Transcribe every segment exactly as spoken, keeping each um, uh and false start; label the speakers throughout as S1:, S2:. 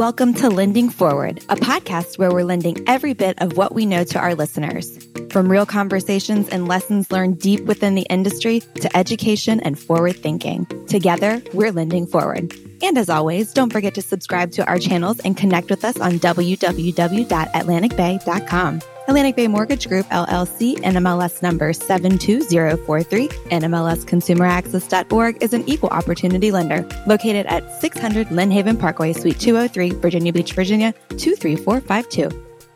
S1: Welcome to Lending Forward, a podcast where we're lending every bit of what we know to our listeners. From real conversations and lessons learned deep within the industry to education and forward thinking. Together, we're lending forward. And as always, don't forget to subscribe to our channels and connect with us on w w w dot atlantic bay dot com. Atlantic Bay Mortgage Group, L L C, N M L S number seven two zero four three, N M L S consumer access dot org is an equal opportunity lender located at six hundred Lynn Haven Parkway, Suite two oh three, Virginia Beach, Virginia, two three four five two.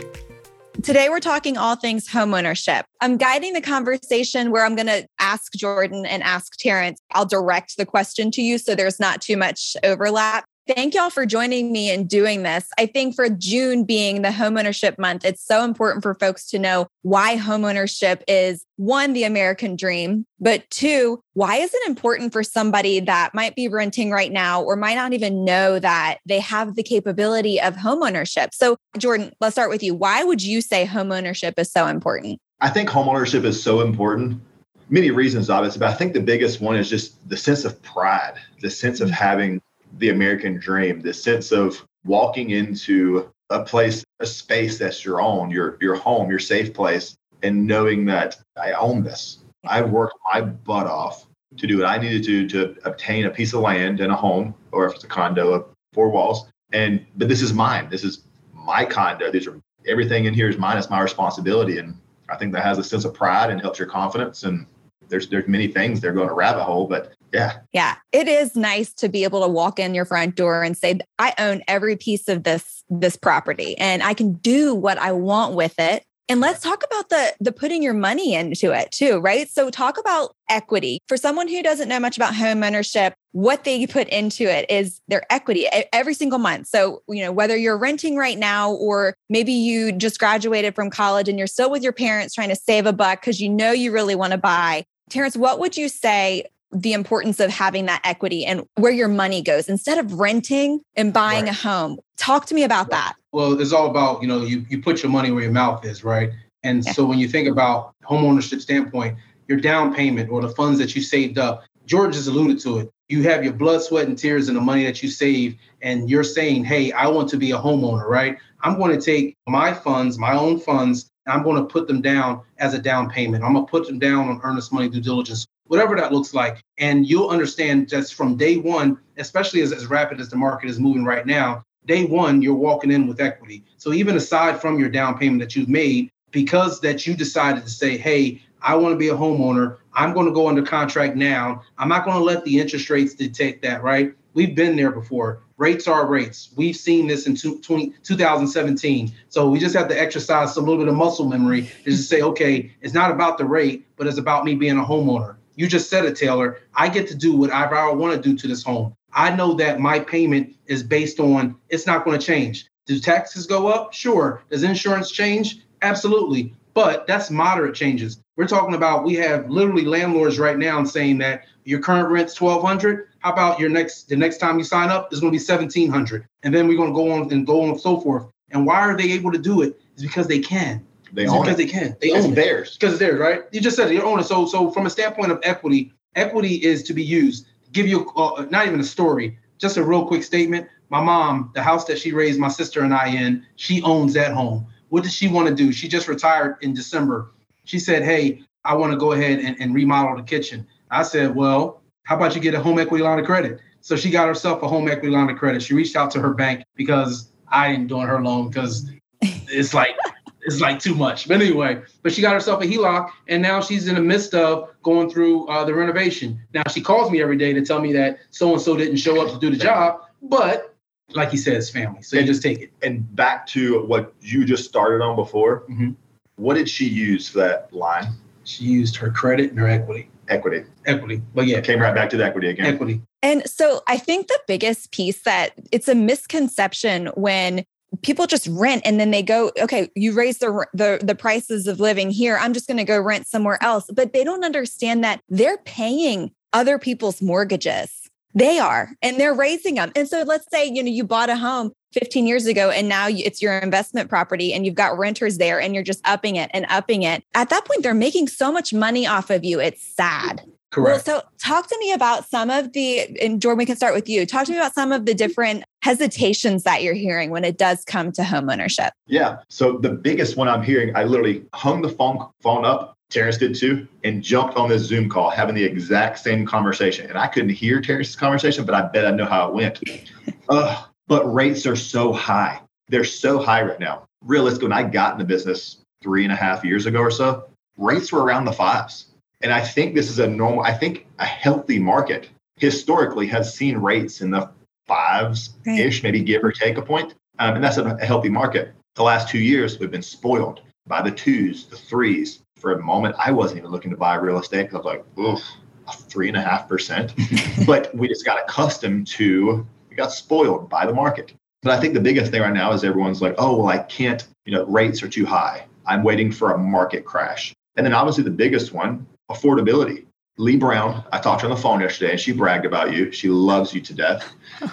S1: Today, we're talking all things homeownership. I'm guiding the conversation where I'm going to ask Jordan and ask Terrence. I'll direct the question to you so there's not too much overlap. Thank y'all for joining me in doing this. I think for June being the homeownership month, it's so important for folks to know why homeownership is, one, the American dream, but two, why is it important for somebody that might be renting right now or might not even know that they have the capability of homeownership? So Jordan, let's start with you. Why would you say homeownership is so important?
S2: I think homeownership is so important. Many reasons, obviously, but I think the biggest one is just the sense of pride, the sense of having the American dream, the sense of walking into a place, a space that's your own, your your home, your safe place, and knowing that I own this. I worked my butt off to do what I needed to to obtain a piece of land and a home, or if it's a condo of four walls. And but this is mine. This is my condo. These are everything in here is mine. It's my responsibility, and I think that has a sense of pride and helps your confidence. And there's there's many things that are going to rabbit hole, but yeah.
S1: Yeah. It is nice to be able to walk in your front door and say, I own every piece of this, this property and I can do what I want with it. And let's talk about the, the putting your money into it too, right? So talk about equity. For someone who doesn't know much about home ownership, what they put into it is their equity every single month. So, you know, whether you're renting right now, or maybe you just graduated from college and you're still with your parents trying to save a buck because you know you really want to buy. Terrence, what would you say the importance of having that equity and where your money goes instead of renting and buying right. a home? Talk to me about that.
S3: Well, it's all about, you know, you, you put your money where your mouth is, right? And yeah. so when you think about home ownership standpoint, your down payment or the funds that you saved up, George has alluded to it. You have your blood, sweat, and tears and the money that you save, and you're saying, hey, I want to be a homeowner, right? I'm going to take my funds, my own funds, and I'm going to put them down as a down payment. I'm going to put them down on earnest money due diligence, whatever that looks like. And you'll understand just from day one, especially as, as rapid as the market is moving right now, day one, you're walking in with equity. So even aside from your down payment that you've made, because that you decided to say, hey, I want to be a homeowner, I'm going to go under contract now. I'm not going to let the interest rates dictate that, right? We've been there before. Rates are rates. We've seen this in two thousand seventeen. So we just have to exercise a little bit of muscle memory to just say, okay, it's not about the rate, but it's about me being a homeowner. You just said it, Taylor. I get to do whatever I want to do to this home. I know that my payment is based on, it's not going to change. Do taxes go up? Sure. Does insurance change? Absolutely. But that's moderate changes. We're talking about, we have literally landlords right now saying that your current rent's twelve hundred dollars. How about your next, the next time you sign up is going to be seventeen hundred dollars. And then we're going to go on and go on and so forth. And why are they able to do it? It's because they can.
S2: They
S3: it's
S2: own
S3: because
S2: it.
S3: they can. They
S2: it's
S3: own
S2: theirs.
S3: Because it's theirs, right? You just said it. You own it. So, so from a standpoint of equity, equity is to be used. Give you uh, not even a story, just a real quick statement. My mom, the house that she raised my sister and I in, she owns that home. What does she want to do? She just retired in December. She said, hey, I want to go ahead and, and remodel the kitchen. I said, well, how about you get a home equity line of credit? So she got herself a home equity line of credit. She reached out to her bank because I ain't doing her loan because it's like it's like too much. But anyway, but she got herself a H E L O C, and now she's in the midst of going through uh, the renovation. Now she calls me every day to tell me that so-and-so didn't show up to do the job, but like he says, family. So
S2: and,
S3: you just take it.
S2: And back to what you just started on before,
S3: mm-hmm.
S2: What did she use for that line?
S3: She used her credit and her equity.
S2: Equity.
S3: Equity. But yeah.
S2: Came right back to the equity again.
S3: Equity.
S1: And so I think the biggest piece that it's a misconception when people just rent and then they go, okay, you raise the the, the prices of living here. I'm just going to go rent somewhere else. But they don't understand that they're paying other people's mortgages. They are, and they're raising them. And so let's say, you know, you bought a home fifteen years ago and now it's your investment property and you've got renters there and you're just upping it and upping it. At that point, they're making so much money off of you. It's sad.
S3: Correct.
S1: Well, so talk to me about some of the, and Jordan, we can start with you. Talk to me about some of the different hesitations that you're hearing when it does come to homeownership?
S2: Yeah. So the biggest one I'm hearing, I literally hung the phone phone up. Terrence did too, and jumped on this Zoom call, having the exact same conversation. And I couldn't hear Terrence's conversation, but I bet I know how it went. uh, but rates are so high. They're so high right now. Realistically, when I got in the business three and a half years ago or so, rates were around the fives. And I think this is a normal, I think a healthy market historically has seen rates in the fives-ish, right, maybe give or take a point. Um, and that's a, a healthy market. The last two years, we've been spoiled by the twos, the threes. For a moment, I wasn't even looking to buy real estate because I was like, oof, a three and a half percent. But we just got accustomed to, we got spoiled by the market. But I think the biggest thing right now is everyone's like, oh, well, I can't, you know, rates are too high. I'm waiting for a market crash. And then obviously the biggest one, affordability. Lee Brown, I talked to her on the phone yesterday and she bragged about you. She loves you to death.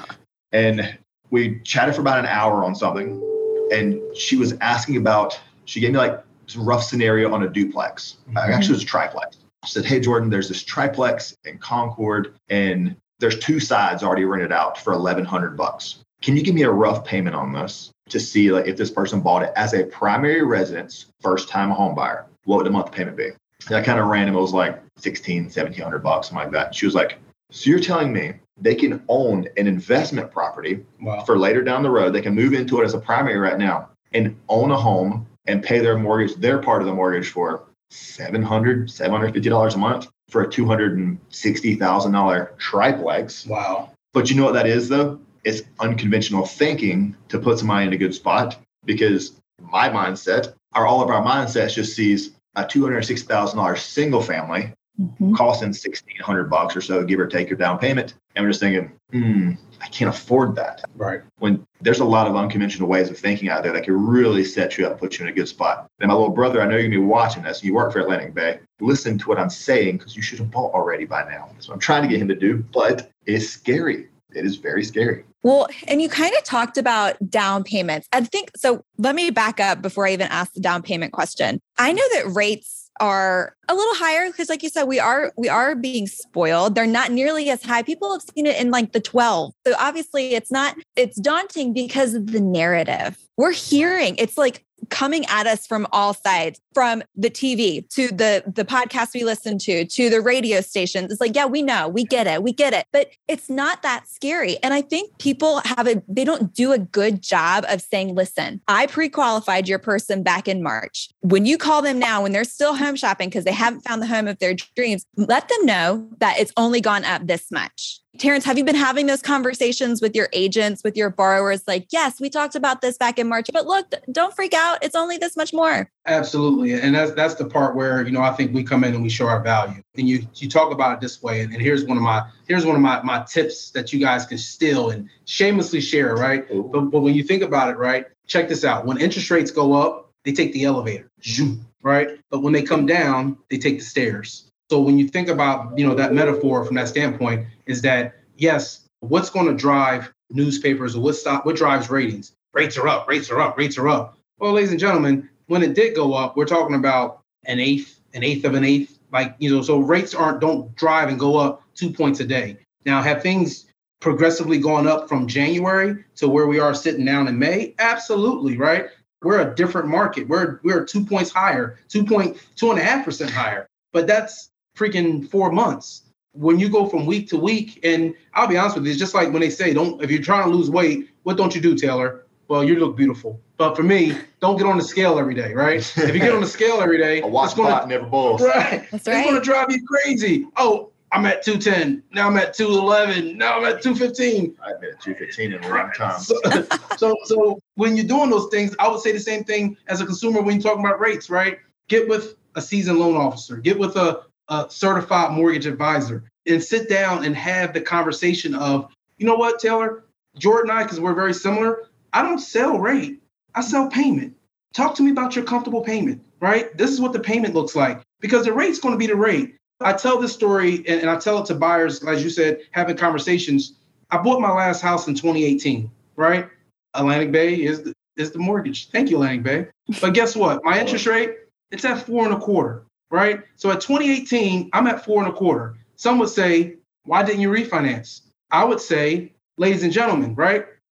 S2: And we chatted for about an hour on something. And she was asking about, she gave me like some rough scenario on a duplex. Mm-hmm. Actually, it was a triplex. She said, hey, Jordan, there's this triplex in Concord and there's two sides already rented out for eleven hundred bucks. Can you give me a rough payment on this to see like if this person bought it as a primary residence, first time home buyer, what would the monthly payment be? And I kind of ran him, it was like sixteen, seventeen hundred bucks, something like that. She was like, so you're telling me they can own an investment property wow. for later down the road. They can move into it as a primary right now and own a home and pay their mortgage, their part of the mortgage for seven hundred dollars, seven hundred fifty dollars a month for a two hundred sixty thousand dollars triplex.
S3: Wow. But
S2: you know what that is though? It's unconventional thinking to put somebody in a good spot, because my mindset, or all of our mindsets, just sees a two hundred sixty thousand dollars single family mm-hmm. costing sixteen hundred bucks or so, give or take your down payment. And we're just thinking, hmm, I can't afford that.
S3: Right.
S2: When there's a lot of unconventional ways of thinking out there that can really set you up, put you in a good spot. And my little brother, I know you're going to be watching this. You work for Atlantic Bay. Listen to what I'm saying, because you should have bought already by now. That's what I'm trying to get him to do. But it's scary. It is very scary.
S1: Well, and you kind of talked about down payments. I think, so let me back up before I even ask the down payment question. I know that rates are a little higher because, like you said, we are we are being spoiled. They're not nearly as high. People have seen it in like the twelve. So obviously it's not, it's daunting because of the narrative. We're hearing, it's like coming at us from all sides, from the T V to the, the podcast we listen to, to the radio stations. It's like, yeah, we know, we get it, we get it, but it's not that scary. And I think people have a, they don't do a good job of saying, listen, I pre-qualified your person back in March. When you call them now, when they're still home shopping because they haven't found the home of their dreams, let them know that it's only gone up this much. Terrence, have you been having those conversations with your agents, with your borrowers? Like, yes, we talked about this back in March, but look, don't freak out. It's only this much more.
S3: Absolutely. And that's that's the part where, you know, I think we come in and we show our value. And you you talk about it this way. And, and here's one of my here's one of my, my tips that you guys can steal and shamelessly share, right? But, but when you think about it, right, check this out. When interest rates go up, they take the elevator, right? But when they come down, they take the stairs. So when you think about, you know, that metaphor from that standpoint is that, yes, what's going to drive newspapers or what stop, what drives ratings? Rates are up, rates are up, rates are up. Well, ladies and gentlemen, when it did go up, we're talking about an eighth, an eighth of an eighth. Like, you know, so rates aren't, don't drive and go up two points a day. Now, have things progressively gone up from January to where we are sitting down in May? Absolutely, right? We're a different market. We're we're two points higher, two point two and a half percent higher. But that's freaking four months. When you go from week to week, and I'll be honest with you, it's just like when they say, don't, if you're trying to lose weight, what don't you do, Taylor? Well, you look beautiful. But for me, don't get on the scale every day, right? If you get on the scale every day,
S2: a watch
S3: it's gonna,
S2: clock never bulls.
S3: Right.
S1: That's right.
S3: It's going to drive you crazy. Oh, I'm at two ten. Now I'm at two eleven. Now I'm at two fifteen.
S2: I've been at two fifteen in a long time.
S3: So, so, so when you're doing those things, I would say the same thing as a consumer when you're talking about rates, right? Get with a seasoned loan officer. Get with a a certified mortgage advisor and sit down and have the conversation of, you know what, Taylor, Jordan and I, because we're very similar, I don't sell rate. I sell payment. Talk to me about your comfortable payment, right? This is what the payment looks like, because the rate's going to be the rate. I tell this story and, and I tell it to buyers, as you said, having conversations. I bought my last house in twenty eighteen, right? Atlantic Bay is the, is the mortgage. Thank you, Atlantic Bay. But guess what? My interest rate, it's at four and a quarter. Right? So at twenty eighteen, I'm at four and a quarter. Some would say, why didn't you refinance? I would say, ladies and gentlemen, right?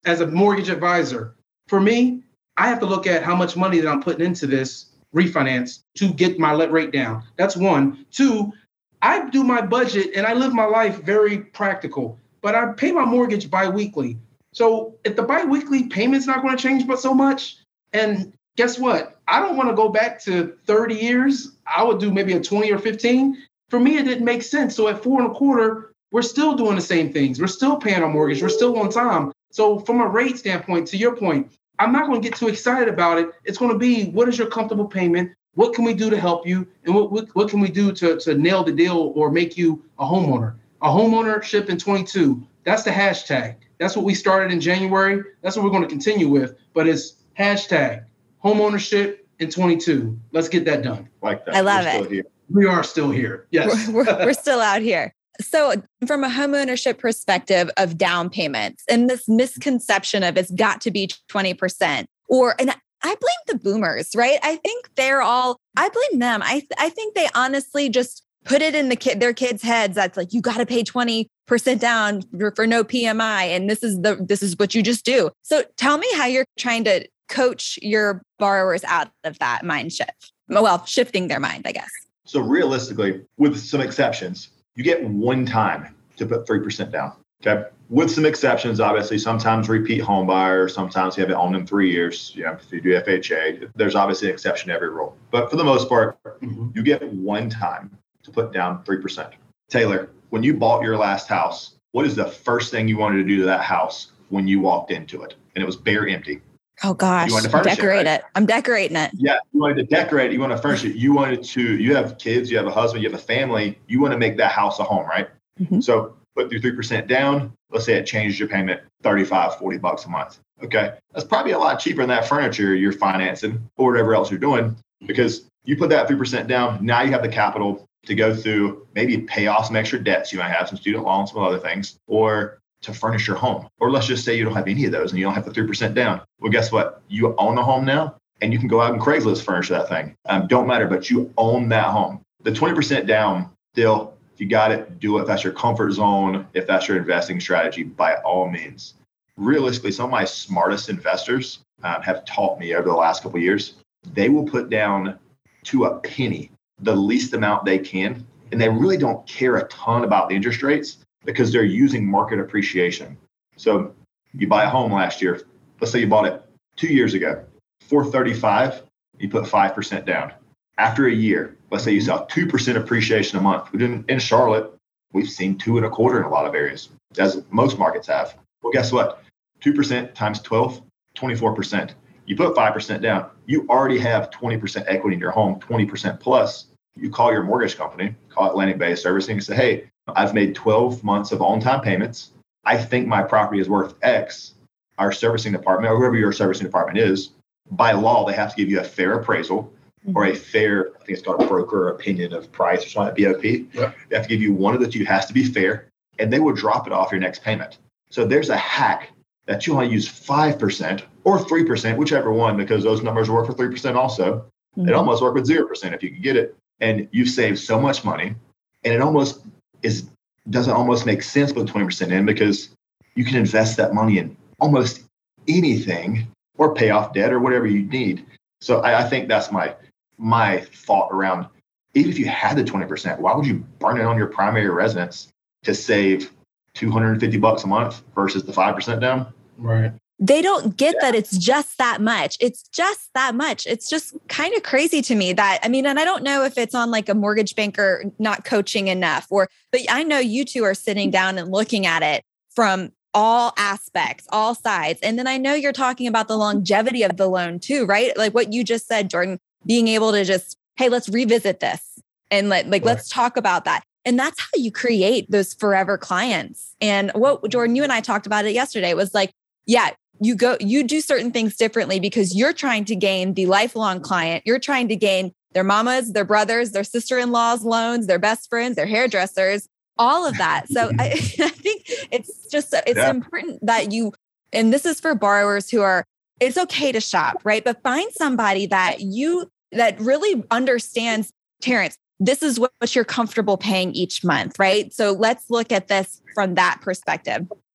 S3: as a mortgage advisor, for me, I have to look at how much money that I'm putting into this refinance to get my let rate down. That's one. Two, I do my budget and I live my life very practical, but I pay my mortgage biweekly. So if the biweekly payment's not going to change but so much, and guess what? I don't want to go back to thirty years. I would do maybe a twenty or fifteen. For me, it didn't make sense. So at four and a quarter, we're still doing the same things. We're still paying our mortgage. We're still on time. So from a rate standpoint, to your point, I'm not going to get too excited about it. It's going to be, what is your comfortable payment? What can we do to help you? And what, what, what can we do to, to nail the deal or make you a homeowner? A homeownership in twenty-two, that's the hashtag. That's what we started in January. That's what we're going to continue with. But it's hashtag homeownership in twenty-two. Let's get that done.
S2: Like that.
S1: I love
S2: We're
S1: it.
S2: still here.
S3: We are still here. Yes.
S1: We're, we're, we're still out here. So from a homeownership perspective of down payments and this misconception of it's got to be twenty percent or, and I blame the boomers, right? I think they're all, I blame them. I I think they honestly just put it in the kid, their kids' heads. That's like, you got to pay twenty percent down for, for no P M I. And this is the, this is what you just do. So tell me how you're trying to coach your borrowers out of that mind shift. Well, shifting their mind, I guess.
S2: So realistically, with some exceptions, you get one time to put three percent down. Okay. With some exceptions, obviously, sometimes repeat home buyer, sometimes you have it owned in three years. You know, if you do F H A, there's obviously an exception to every rule. But for the most part, mm-hmm. you get one time to put down three percent. Taylor, when you bought your last house, what is the first thing you wanted to do to that house when you walked into it? And it was bare empty.
S1: Oh gosh,
S2: you wanted to furnish
S1: decorate
S2: it, right?
S1: it. I'm decorating it.
S2: Yeah, you wanted to decorate it. You want to furnish it. You wanted to, you have kids, you have a husband, you have a family. You want to make that house a home, right? Mm-hmm. So put your three percent down. Let's say it changes your payment thirty-five, forty bucks a month. Okay. That's probably a lot cheaper than that furniture you're financing or whatever else you're doing, because you put that three percent down. Now you have the capital to go through, maybe pay off some extra debts. You might have some student loans, some other things, or to furnish your home. Or let's just say you don't have any of those and you don't have the three percent down. Well, guess what? You own a home now and you can go out and Craigslist furnish that thing. Um, don't matter, but you own that home. The twenty percent down, still, if you got it, do it. If that's your comfort zone, if that's your investing strategy, by all means. Realistically, some of my smartest investors um, have taught me over the last couple of years, they will put down to a penny the least amount they can. And they really don't care a ton about the interest rates because they're using market appreciation. So you buy a home last year. Let's say you bought it two years ago, four thirty-five, you put five percent down. After a year, let's say you saw two percent appreciation a month. We didn't, in Charlotte, we've seen two and a quarter in a lot of areas, as most markets have. Well, guess what? two percent times twelve, twenty-four percent. You put five percent down, you already have twenty percent equity in your home, twenty percent plus. You call your mortgage company, call Atlantic Bay Servicing and say, hey, I've made twelve months of on-time payments. I think my property is worth X. Our servicing department, or whoever your servicing department is, by law, they have to give you a fair appraisal mm-hmm. or a fair, I think it's called a broker opinion of price or something like B O P. Yep. They have to give you one of the two, has to be fair, and they will drop it off your next payment. So there's a hack that you want to use five percent or three percent, whichever one, because those numbers work for three percent also. Mm-hmm. It almost work with zero percent if you can get it. And you've saved so much money, and it almost is doesn't almost make sense with twenty percent in, because you can invest that money in almost anything or pay off debt or whatever you need. So I, I think that's my my thought around, even if you had the twenty percent, why would you burn it on your primary residence to save two hundred fifty bucks a month versus the five percent down?
S3: Right.
S1: They don't get
S2: yeah.
S1: that it's just that much. It's just that much. It's just kind of crazy to me that, I mean, and I don't know if it's on like a mortgage banker not coaching enough, or, but I know you two are sitting down and looking at it from all aspects, all sides. And then I know you're talking about the longevity of the loan too, right? Like what you just said, Jordan, being able to just, hey, let's revisit this and let, like, right. let's talk about that. And that's how you create those forever clients. And what, Jordan, you and I talked about it yesterday, was like, yeah, you go, you do certain things differently because you're trying to gain the lifelong client. You're trying to gain their mamas, their brothers, their sister-in-laws loans, their best friends, their hairdressers, all of that. So I, I think it's just, it's yeah. important that you, and this is for borrowers who are, it's okay to shop, right? But find somebody that you, that really understands, Terrence, this is what you're comfortable paying each month, right? So let's look at this from that perspective.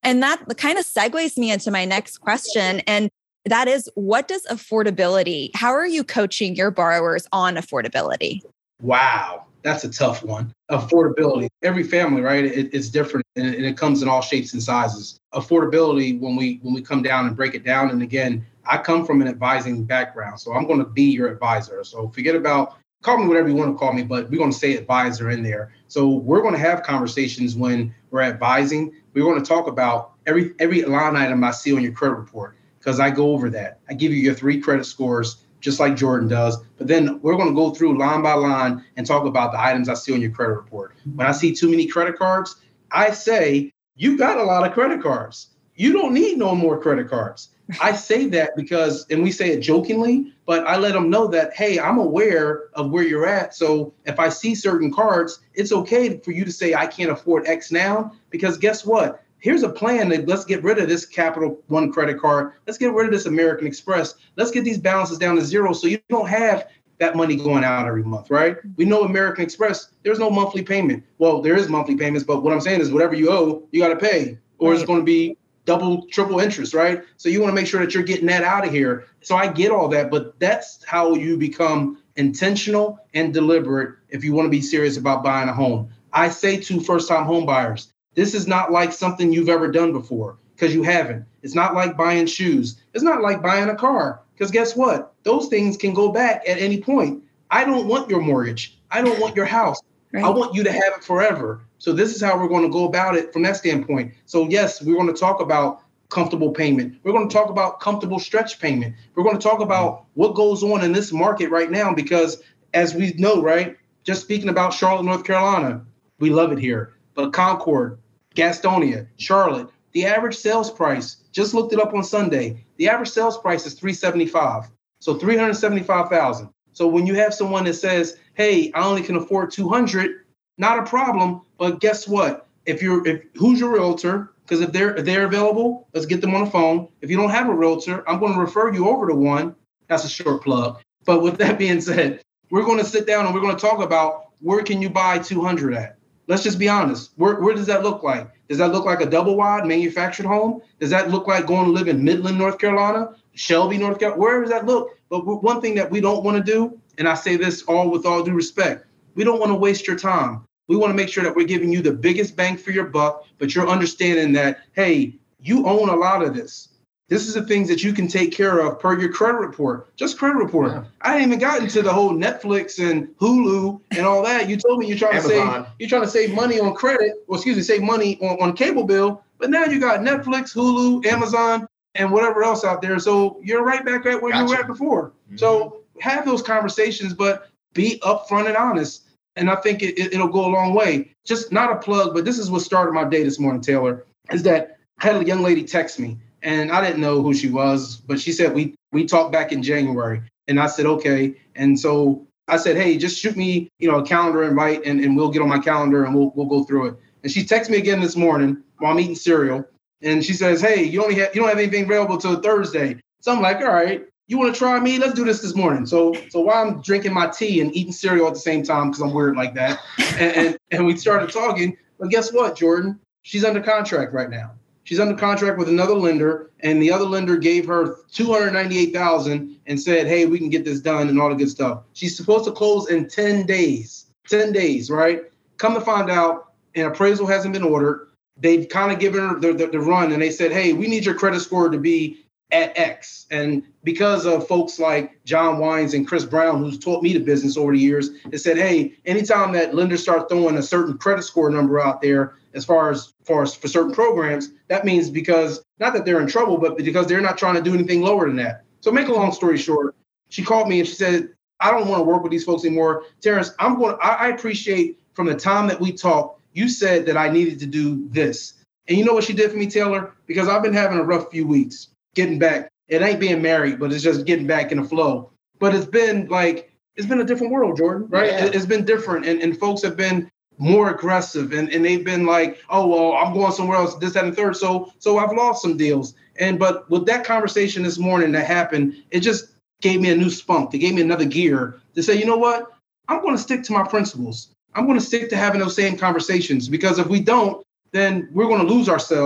S1: And that kind of segues me into my next question. And that is, what does affordability, how are you coaching your borrowers on affordability?
S3: Wow, that's a tough one. Affordability. Every family, right? It, it's different and it comes in all shapes and sizes. Affordability, when we when we come down and break it down, and again, I come from an advising background, so I'm going to be your advisor. So forget about, call me whatever you want to call me, but we're going to say advisor in there. So we're going to have conversations when we're advising. We're going to talk about every every line item I see on your credit report, because I go over that. I give you your three credit scores, just like Jordan does. But then we're going to go through line by line and talk about the items I see on your credit report. When I see too many credit cards, I say, you got a lot of credit cards. You don't need no more credit cards. I say that because, and we say it jokingly, but I let them know that, hey, I'm aware of where you're at. So if I see certain cards, it's okay for you to say, I can't afford X now, because guess what? Here's a plan that let's get rid of this Capital One credit card. Let's get rid of this American Express. Let's get these balances down to zero so you don't have that money going out every month, right? We know American Express, there's no monthly payment. Well, there is monthly payments, but what I'm saying is whatever you owe, you got to pay, or right. It's going to be double, triple interest, right? So you want to make sure that you're getting that out of here. So I get all that, but that's how you become intentional and deliberate if you want to be serious about buying a home. I say to first-time home buyers, this is not like something you've ever done before, because you haven't. It's not like buying shoes. It's not like buying a car, because guess what? Those things can go back at any point. I don't want your mortgage. I don't want your house. Right. I want you to have it forever. So this is how we're going to go about it from that standpoint. So yes, we're going to talk about comfortable payment. We're going to talk about comfortable stretch payment. We're going to talk about what goes on in this market right now, because as we know, right, just speaking about Charlotte, North Carolina, we love it here. But Concord, Gastonia, Charlotte, the average sales price, just looked it up on Sunday, the average sales price is three hundred seventy-five thousand dollars. So three hundred seventy-five thousand dollars. So when you have someone that says, hey, I only can afford two hundred dollars, not a problem. But guess what? If you're, if who's your realtor? Because if they're if they're available, let's get them on the phone. If you don't have a realtor, I'm going to refer you over to one. That's a short plug. But with that being said, we're going to sit down and we're going to talk about where can you buy two hundred at? Let's just be honest. Where where does that look like? Does that look like a double wide manufactured home? Does that look like going to live in Midland, North Carolina, Shelby, North Carolina? Where does that look? But one thing that we don't want to do, and I say this all with all due respect, we don't want to waste your time. We want to make sure that we're giving you the biggest bang for your buck, but you're understanding that, hey, you own a lot of this. This is the things that you can take care of per your credit report, just credit report. Yeah. I ain't even gotten to the whole Netflix and Hulu and all that. You told me you're trying Amazon. to save, you're trying to save money on credit, or excuse me, save money on, on cable bill. But now you got Netflix, Hulu, Amazon, and whatever else out there. So you're right back at where gotcha. you were at before. Mm-hmm. So have those conversations, but be upfront and honest. And I think it, it, it'll go a long way. Just not a plug, but this is what started my day this morning, Taylor, is that I had a young lady text me. And I didn't know who she was, but she said, we we talked back in January. And I said, okay. And so I said, hey, just shoot me, you know, a calendar invite and, and we'll get on my calendar and we'll we'll go through it. And she texted me again this morning while I'm eating cereal. And she says, hey, you only have you don't have anything available till Thursday. So I'm like, all right, you want to try me? Let's do this this morning. So so while I'm drinking my tea and eating cereal at the same time, because I'm weird like that. And, and and we started talking. But guess what, Jordan? She's under contract right now. She's under contract with another lender, and the other lender gave her two hundred ninety-eight thousand dollars and said, hey, we can get this done and all the good stuff. She's supposed to close in ten days, ten days, right? Come to find out, an appraisal hasn't been ordered. They've kind of given her the, the, the run, and they said, hey, we need your credit score to be at X. And because of folks like John Wines and Chris Brown, who's taught me the business over the years, they said, hey, anytime that lenders start throwing a certain credit score number out there, as far as, far as for certain programs, that means because, not that they're in trouble, but because they're not trying to do anything lower than that. So make a long story short, she called me and she said, I don't want to work with these folks anymore. Terrence, I'm going. I, I appreciate from the time that we talked, you said that I needed to do this. And you know what she did for me, Taylor? Because I've been having a rough few weeks getting back. It ain't being married, but it's just getting back in the flow. But it's been like, it's been a different world, Jordan, right? Yeah. It, it's been different. And, and folks have been more aggressive, and, and they've been like, oh, well, I'm going somewhere else, this, that, and third. So so I've lost some deals. And but with that conversation this morning that happened, it just gave me a new spunk. It gave me another gear to say, you know what? I'm going to stick to my principles. I'm going to stick to having those same conversations, because if we don't, then we're going to lose ourselves.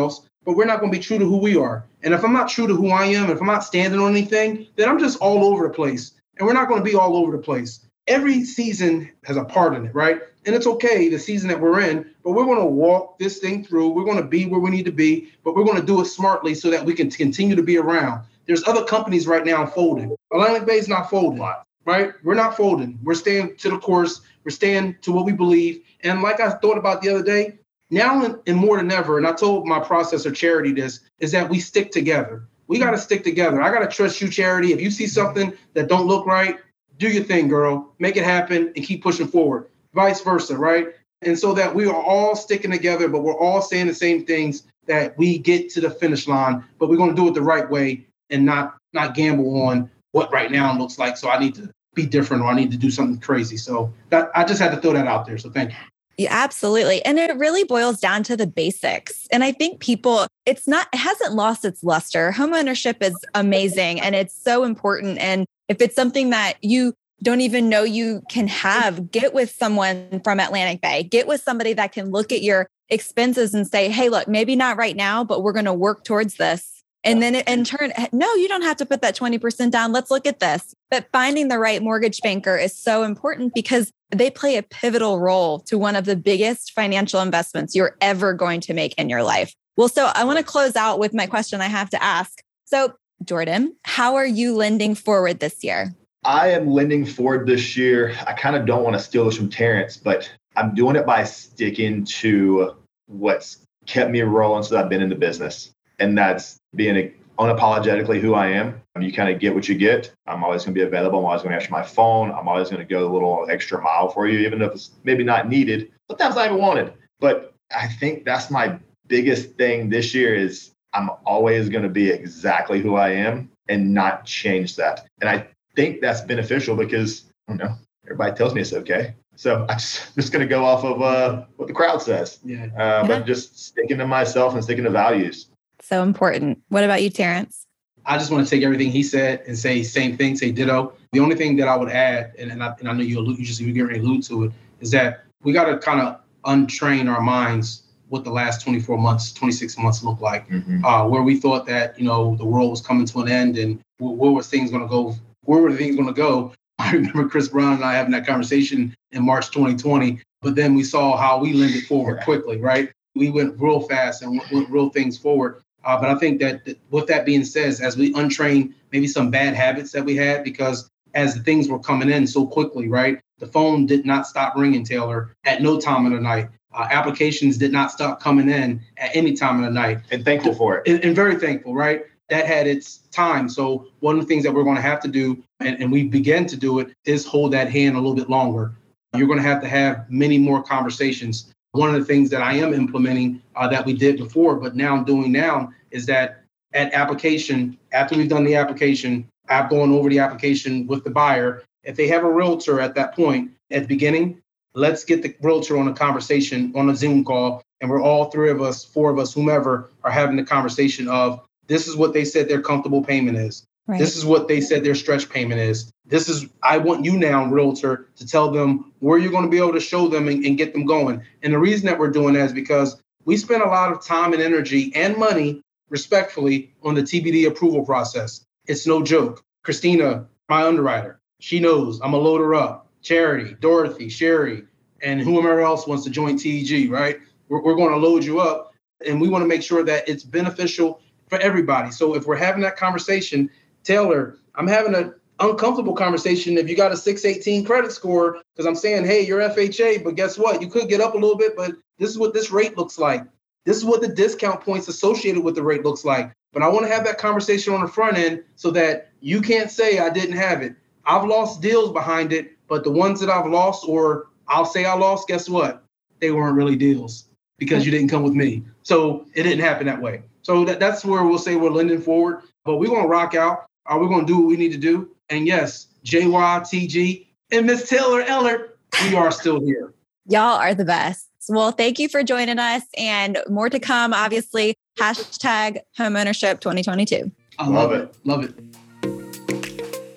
S3: but we're not going to be true to who we are. And if I'm not true to who I am, if I'm not standing on anything, then I'm just all over the place. And we're not going to be all over the place. Every season has a part in it, right? And it's okay, the season that we're in, but we're going to walk this thing through. We're going to be where we need to be, but we're going to do it smartly so that we can continue to be around. There's other companies right now folding. Atlantic Bay is not folding, right? We're not folding. We're staying to the course. We're staying to what we believe. And like I thought about the other day, now and more than ever, and I told my processor Charity this, is that we stick together. We got to stick together. I got to trust you, Charity. If you see something that don't look right, do your thing, girl. Make it happen and keep pushing forward. Vice versa, right? And so that we are all sticking together, but we're all saying the same things, that we get to the finish line, but we're going to do it the right way and not not gamble on what right now looks like. So I need to be different, or I need to do something crazy. So that I just had to throw that out there. So thank you.
S1: Yeah, absolutely. And it really boils down to the basics. And I think people, it's not, it hasn't lost its luster. Homeownership is amazing and it's so important. And if it's something that you don't even know you can have, get with someone from Atlantic Bay, get with somebody that can look at your expenses and say, hey, look, maybe not right now, but we're going to work towards this. And then in turn, no, you don't have to put that twenty percent down. Let's look at this. But finding the right mortgage banker is so important because they play a pivotal role to one of the biggest financial investments you're ever going to make in your life. Well, so I want to close out with my question I have to ask. So Jordan, how are you lending forward this year?
S2: I am lending forward this year. I kind of don't want to steal this from Terrence, but I'm doing it by sticking to what's kept me rolling since I've been in the business. And that's being unapologetically who I am. You kind of get what you get. I'm always going to be available. I'm always going to answer my phone. I'm always going to go a little extra mile for you, even if it's maybe not needed. Sometimes not even wanted. But I think that's my biggest thing this year is I'm always going to be exactly who I am and not change that. And I think that's beneficial because, I don't know, everybody tells me it's okay. So I'm just, just going to go off of uh, what the crowd says.
S3: Yeah.
S2: Uh, but just sticking to myself and sticking to values.
S1: So important. What about you, Terrence?
S3: I just want to take everything he said and say same thing, say ditto. The only thing that I would add, and, and, I, and I know you, allude, you just you get ready to allude to it, is that we got to kind of untrain our minds what the last twenty-four months, twenty-six months look like, mm-hmm. uh, where we thought that, you know, the world was coming to an end and where, where were things going to go? Where were things going to go? I remember Chris Brown and I having that conversation in March twenty twenty, but then we saw how we lended forward yeah. quickly, right? We went real fast and went, went real things forward. Uh, but I think that, that with that being said, as we untrain maybe some bad habits that we had, because as the things were coming in so quickly, right? The phone did not stop ringing, Taylor, at no time of the night. Uh, applications did not stop coming in at any time of the night.
S2: And thankful for it.
S3: And, and very thankful, right? That had its time. So one of the things that we're going to have to do, and, and we began to do it, is hold that hand a little bit longer. You're going to have to have many more conversations. One of the things that I am implementing uh, that we did before, but now I'm doing now, is that at application, after we've done the application, I've gone over the application with the buyer. If they have a realtor at that point, at the beginning, let's get the realtor on a conversation on a Zoom call. And we're all three of us, four of us, whomever, are having the conversation of, this is what they said their comfortable payment is. Right. This is what they said their stretch payment is. This is, I want you now, realtor, to tell them where you're going to be able to show them and, and get them going. And the reason that we're doing that is because we spend a lot of time and energy and money, respectfully, on the T B D approval process. It's no joke. Christina, my underwriter, she knows I'm a loader up. Charity, Dorothy, Sherry, and whoever else wants to join T E G, right? We're, we're going to load you up, and we want to make sure that it's beneficial for everybody. So if we're having that conversation, Taylor, I'm having an uncomfortable conversation if you got a six eighteen credit score, because I'm saying, hey, you're F H A, but guess what? You could get up a little bit, but this is what this rate looks like. This is what the discount points associated with the rate looks like. But I want to have that conversation on the front end so that you can't say I didn't have it. I've lost deals behind it, but the ones that I've lost, or I'll say I lost, guess what? They weren't really deals because you didn't come with me. So it didn't happen that way. So that, that's where we'll say we're lending forward, but we're going to rock out. Are we going to do what we need to do? And yes, J Y, T G, and Miss Taylor Eller, we are still here.
S1: Y'all are the best. Well, thank you for joining us, and more to come, obviously. Hashtag homeownership twenty twenty-two.
S3: I love, love it. it. Love it.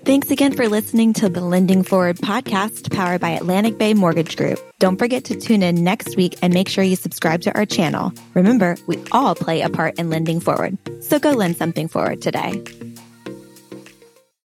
S1: Thanks again for listening to the Lending Forward podcast powered by Atlantic Bay Mortgage Group. Don't forget to tune in next week and make sure you subscribe to our channel. Remember, we all play a part in lending forward. So go lend something forward today.